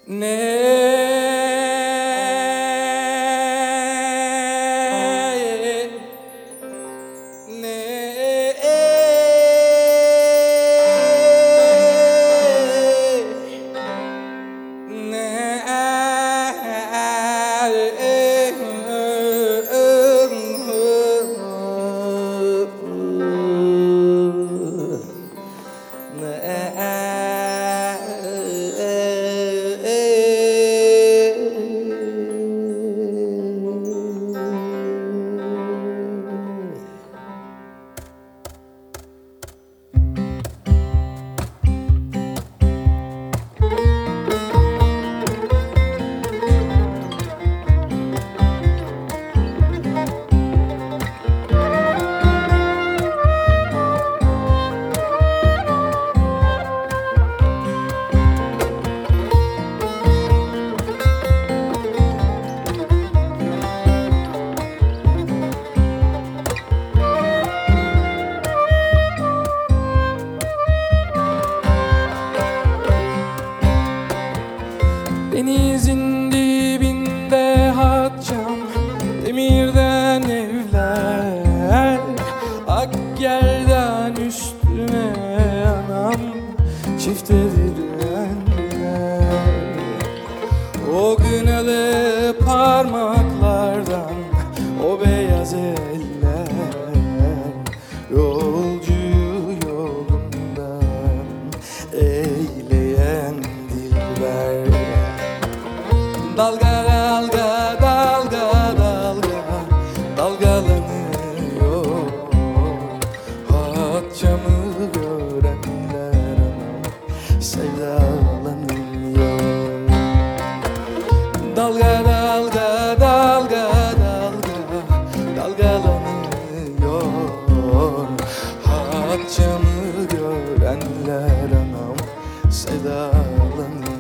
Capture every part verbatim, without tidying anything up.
Denizin dibinde hatçam, demirden evler, ak yerden üstüne anam, çifte direnler. O kınalı parmaklardan, o beyaz eller, yolcuyu yolundan eyleyen dilber. Dalga dalga dalga dalga dalgalanıyor, hatçamı görenler anam sevdalanıyor. Dalga dalga dalga dalga dalgalanıyor, hatçamı görenler anam sevdalanıyor.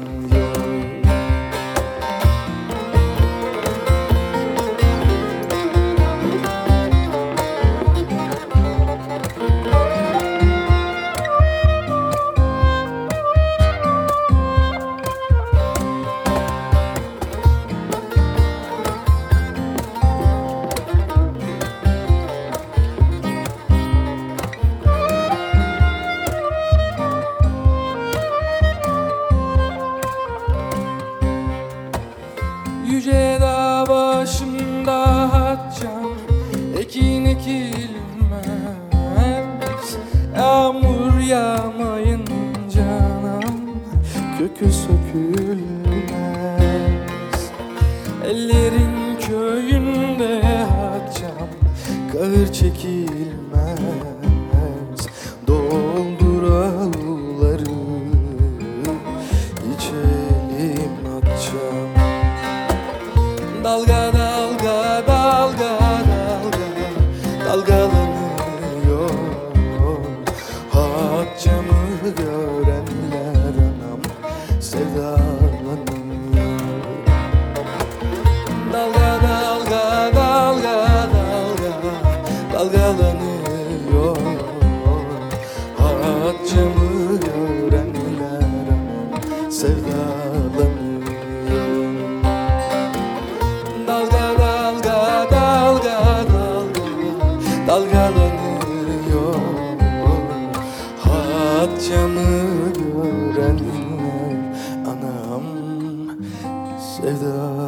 Yüce dağ başında hatçam, ekin ekilmez, yağmur yağmayınca anam kökü sökülmez. Ellerin köyünde hatçam, kahır çekilmez. Doldur avluları, içelim hatçam. Dalga dalga dalga dalga dalgalanıyor, hatçamı görenler anam sevdalanıyor. Dalga dalga dalga dalga dalgalanıyor, hatçamı görenler anam sevdalanıyor. Dalgalanıyor, hatçamı görenler anam sevda.